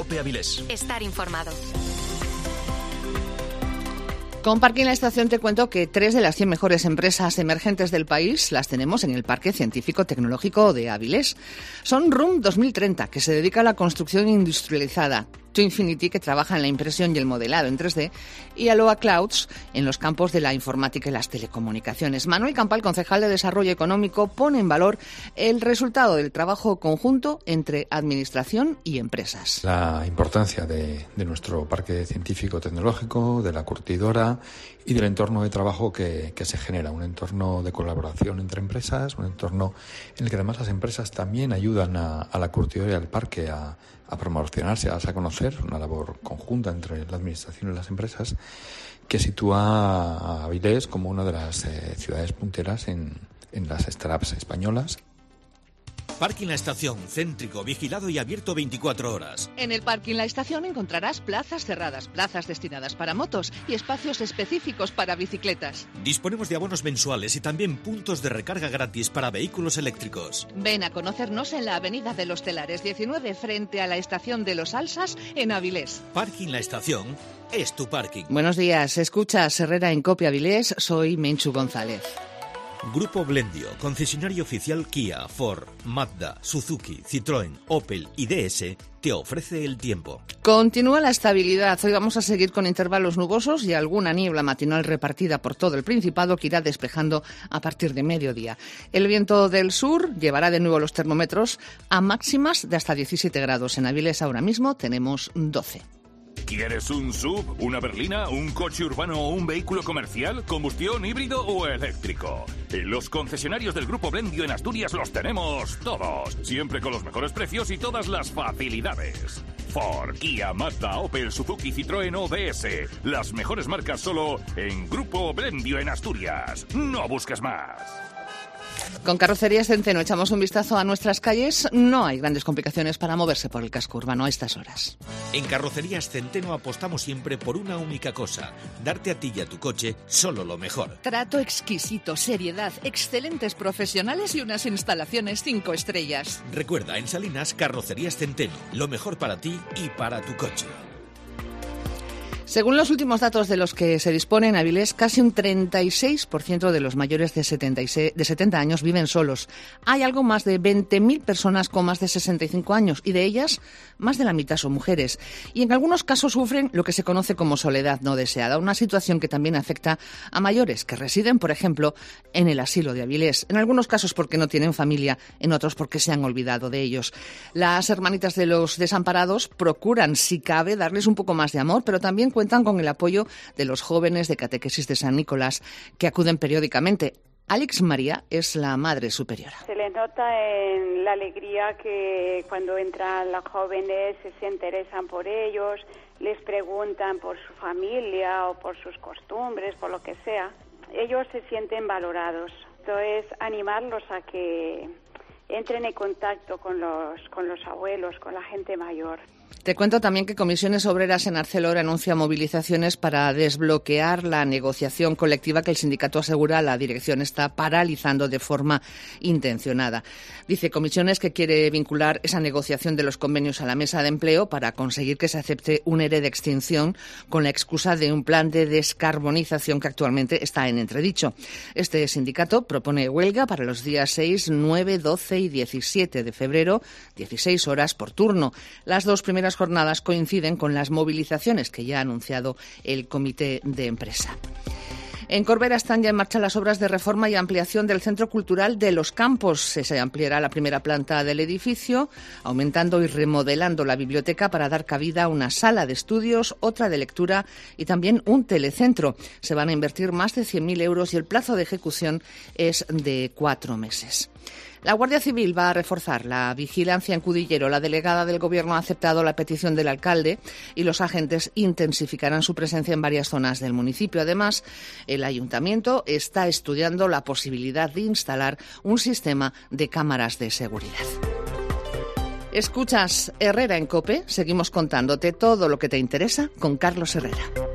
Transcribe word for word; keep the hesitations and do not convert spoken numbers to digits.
COPE Avilés. Estar informado. Con Parking La Estación te cuento que tres de las cien mejores empresas emergentes del país las tenemos en el Parque Científico Tecnológico de Avilés. Son Room dos mil treinta, que se dedica a la construcción industrializada, To Infinity, que trabaja en la impresión y el modelado en tres D, y Aloha Clouds, en los campos de la informática y las telecomunicaciones. Manuel Campal, concejal de Desarrollo Económico, pone en valor el resultado del trabajo conjunto entre administración y empresas. La importancia de, de nuestro parque científico tecnológico, de la curtidora y del entorno de trabajo que, que se genera, un entorno de colaboración entre empresas, un entorno en el que además las empresas también ayudan a, a la curtidora y al parque a, a promocionarse, a darse a conocer, una labor conjunta entre la administración y las empresas que sitúa a Avilés como una de las eh, ciudades punteras en, en las startups españolas. Parking La Estación, céntrico, vigilado y abierto veinticuatro horas. En el Parking La Estación encontrarás plazas cerradas, plazas destinadas para motos y espacios específicos para bicicletas. Disponemos de abonos mensuales y también puntos de recarga gratis para vehículos eléctricos. Ven a conocernos en la Avenida de los Telares diecinueve, frente a la Estación de los Alsas, en Avilés. Parking La Estación es tu parking. Buenos días, escuchas Herrera en COPE Avilés, soy Menchu González. Grupo Blendio, concesionario oficial Kia, Ford, Mazda, Suzuki, Citroën, Opel y D S, te ofrece el tiempo. Continúa la estabilidad. Hoy vamos a seguir con intervalos nubosos y alguna niebla matinal repartida por todo el Principado que irá despejando a partir de mediodía. El viento del sur llevará de nuevo los termómetros a máximas de hasta diecisiete grados. En Avilés ahora mismo tenemos doce. ¿Quieres un S U V, una berlina, un coche urbano o un vehículo comercial, combustión, híbrido o eléctrico? En los concesionarios del Grupo Blendio en Asturias los tenemos todos, siempre con los mejores precios y todas las facilidades. Ford, Kia, Mazda, Opel, Suzuki, Citroën o D S. Las mejores marcas solo en Grupo Blendio en Asturias. No busques más. Con Carrocerías Centeno echamos un vistazo a nuestras calles. No hay grandes complicaciones para moverse por el casco urbano a estas horas. En Carrocerías Centeno apostamos siempre por una única cosa: darte a ti y a tu coche solo lo mejor. Trato exquisito, seriedad, excelentes profesionales y unas instalaciones cinco estrellas. Recuerda, en Salinas, Carrocerías Centeno, lo mejor para ti y para tu coche. Según los últimos datos de los que se dispone en Avilés, casi un treinta y seis por ciento de los mayores de setenta, y seis, de setenta años viven solos. Hay algo más de veinte mil personas con más de sesenta y cinco años y de ellas más de la mitad son mujeres. Y en algunos casos sufren lo que se conoce como soledad no deseada, una situación que también afecta a mayores que residen, por ejemplo, en el asilo de Avilés. En algunos casos porque no tienen familia, en otros porque se han olvidado de ellos. Las hermanitas de los desamparados procuran, si cabe, darles un poco más de amor, pero también cuentan con el apoyo de los jóvenes de catequesis de San Nicolás que acuden periódicamente. Alex María es la madre superiora. Se le nota en la alegría que cuando entran las jóvenes se interesan por ellos, les preguntan por su familia o por sus costumbres, por lo que sea. Ellos se sienten valorados. Entonces, animarlos a que entren en contacto con los, con los abuelos, con la gente mayor. Te cuento también que Comisiones Obreras en Arcelor anuncia movilizaciones para desbloquear la negociación colectiva que el sindicato asegura la dirección está paralizando de forma intencionada. Dice Comisiones que quiere vincular esa negociación de los convenios a la mesa de empleo para conseguir que se acepte un ERE de extinción con la excusa de un plan de descarbonización que actualmente está en entredicho. Este sindicato propone huelga para los días seis, nueve, doce y diecisiete de febrero, dieciséis horas por turno. Las dos primeras jornadas coinciden con las movilizaciones que ya ha anunciado el comité de empresa. En Corbera están ya en marcha las obras de reforma y ampliación del Centro Cultural de los Campos. Se ampliará la primera planta del edificio, aumentando y remodelando la biblioteca para dar cabida a una sala de estudios, otra de lectura y también un telecentro. Se van a invertir más de cien mil euros y el plazo de ejecución es de cuatro meses. La Guardia Civil va a reforzar la vigilancia en Cudillero. La delegada del Gobierno ha aceptado la petición del alcalde y los agentes intensificarán su presencia en varias zonas del municipio. Además, el ayuntamiento está estudiando la posibilidad de instalar un sistema de cámaras de seguridad. Escuchas Herrera en COPE. Seguimos contándote todo lo que te interesa con Carlos Herrera.